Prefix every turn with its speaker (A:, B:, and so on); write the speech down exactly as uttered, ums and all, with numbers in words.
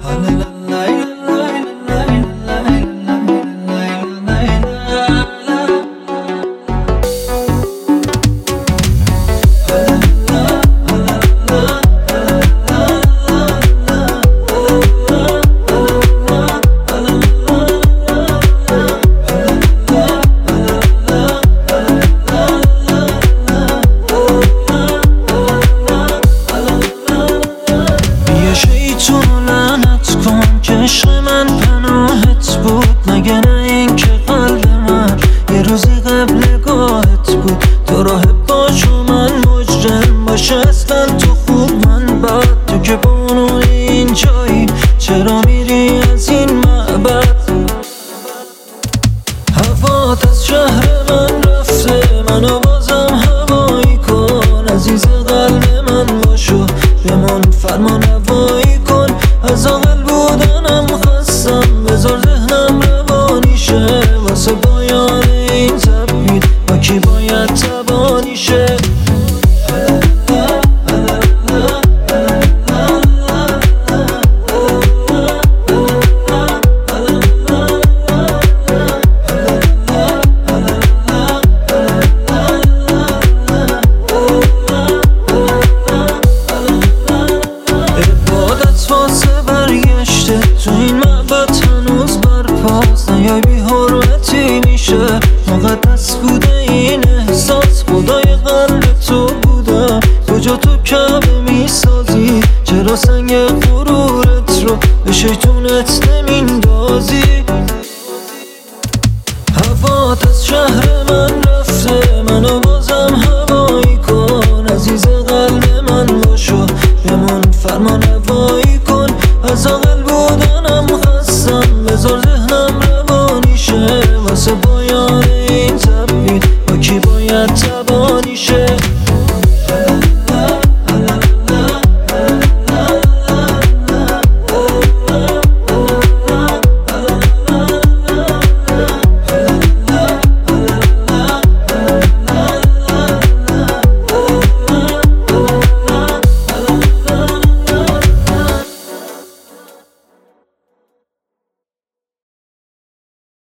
A: عشق من پناهت بود، مگه نه این که قلب من یه روزی قبل گاهت بود. تو راهب باش و من مجرم باش، اصلا تو خوب من بد. تو که بانوی این جایی چرا میری از این معبد؟ هوات از شهر من رفته، منو بازم هوایی کن. عزیز قلب من باشو بمون، فرمان روایی کن. از آقل بودنم خستم، بذار ذهنم روانی شه. واسه پایان این تبعید با کی باید تبانی شه؟ تو این معبد هنوز برپاست، نیای بی حرمتی میشه. مقدس بوده این احساس، خدای قلب تو بوده. کجا تو کعبه میسازی؟ چرا سنگ غرورت رو به شیطونت نمیندازی؟ هوات از شهر من رفته، منو بازم هوایی کن. عزیز قلب من باشو بمون، فرمان روایی کن. از